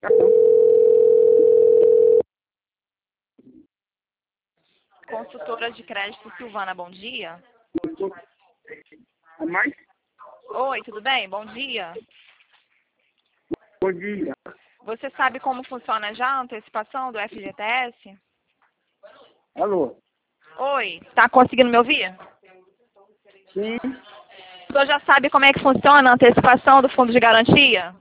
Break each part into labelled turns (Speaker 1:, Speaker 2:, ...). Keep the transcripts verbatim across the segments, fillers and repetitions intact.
Speaker 1: Tá bom.
Speaker 2: Consultora de crédito Silvana, bom dia.
Speaker 1: A mais?
Speaker 2: Oi, tudo bem? Bom dia.
Speaker 1: Bom dia.
Speaker 2: Você sabe como funciona já a antecipação do F G T S?
Speaker 1: Alô?
Speaker 2: Oi, tá conseguindo me ouvir?
Speaker 1: Sim.
Speaker 2: O senhor já sabe como é que funciona a antecipação do fundo de garantia?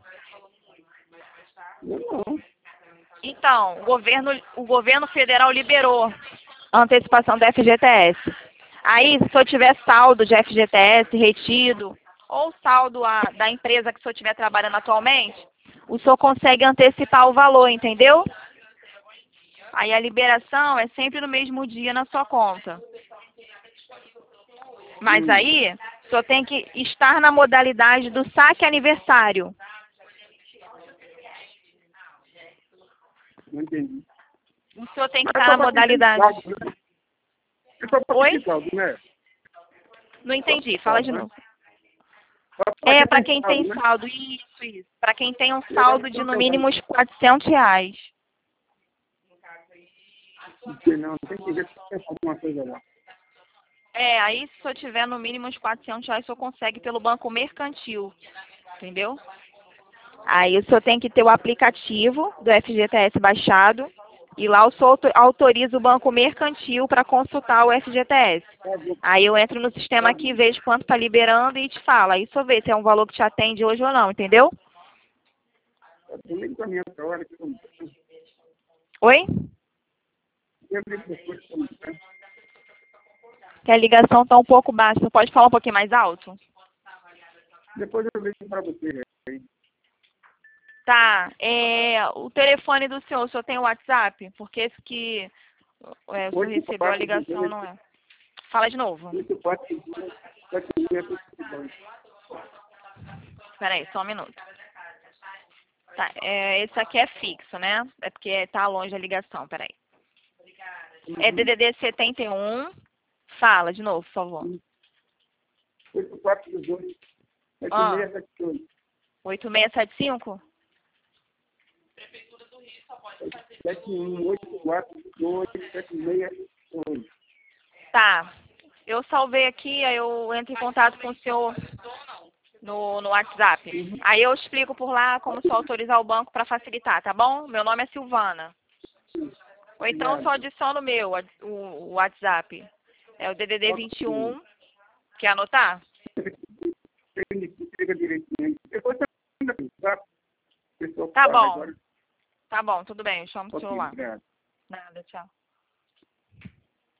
Speaker 1: Não.
Speaker 2: Então, o governo, o governo federal liberou a antecipação do F G T S. Aí, se o senhor tiver saldo de F G T S retido, ou saldo a, da empresa que o senhor estiver trabalhando atualmente, o senhor consegue antecipar o valor, entendeu? Aí a liberação é sempre no mesmo dia na sua conta. Mas
Speaker 1: Hum.
Speaker 2: aí, o senhor tem que estar na modalidade do saque aniversário.
Speaker 1: Não entendi.
Speaker 2: O senhor tem que
Speaker 1: Mas
Speaker 2: estar
Speaker 1: só
Speaker 2: na
Speaker 1: pra quem tem
Speaker 2: modalidade...
Speaker 1: saldo, né? É só pra quem
Speaker 2: Oi?
Speaker 1: tem saldo, né?
Speaker 2: Não entendi, fala de novo.
Speaker 1: Só pra
Speaker 2: É, para
Speaker 1: tem
Speaker 2: quem tem
Speaker 1: saldo, né?
Speaker 2: saldo, isso, isso. Para quem tem um saldo de no mínimo uns quatrocentos reais.
Speaker 1: Não sei não, tem que ver se tem alguma coisa lá.
Speaker 2: É, aí se o senhor tiver no mínimo uns quatrocentos reais, o senhor consegue pelo banco mercantil, entendeu? Aí o senhor tem que ter o aplicativo do F G T S baixado e lá o senhor auto- autoriza o banco mercantil para consultar o F G T S.
Speaker 1: Tá bom.
Speaker 2: Aí eu entro no sistema aqui, vejo quanto está liberando e te falo. Aí o senhor vê se é um valor que te atende hoje ou não, entendeu?
Speaker 1: Eu ligo pra minha outra hora que eu não
Speaker 2: Oi?
Speaker 1: eu ligo depois que eu não tenho.
Speaker 2: Que a ligação está um pouco baixa. Você pode falar um pouquinho mais alto?
Speaker 1: Depois eu ligo pra você. Aí.
Speaker 2: Tá. É, o telefone do senhor, o senhor tem o WhatsApp? Porque esse que é, o senhor
Speaker 1: oito,
Speaker 2: recebeu a
Speaker 1: quatro,
Speaker 2: ligação não é. Fala de novo.
Speaker 1: oito, quatro, sete, seis,
Speaker 2: Espera aí, só um minuto. Tá, é, esse aqui é fixo, né? É porque tá longe a ligação, peraí. É D D D setenta e um. Fala de novo, por favor.
Speaker 1: oito, quatro, dois, sete,
Speaker 2: Ah,
Speaker 1: seis, sete, oito.
Speaker 2: oito seis sete cinco?
Speaker 1: sete, um, oito, quatro, dois, sete, seis, oito.
Speaker 2: Tá. Eu salvei aqui, aí eu entro em contato com o senhor no, no WhatsApp. Aí eu explico por lá como só autorizar o banco para facilitar, tá bom? Meu nome é Silvana. Ou então só adiciona o meu, o, o WhatsApp. É o D D D vinte e um. Quer anotar?
Speaker 1: Fica direitinho. Depois você manda pro WhatsApp. Pessoal,
Speaker 2: Tá
Speaker 1: fala
Speaker 2: bom.
Speaker 1: agora.
Speaker 2: Tá bom, tudo bem. Eu chamo o
Speaker 1: Ok,
Speaker 2: celular.
Speaker 1: obrigado.
Speaker 2: Nada, tchau.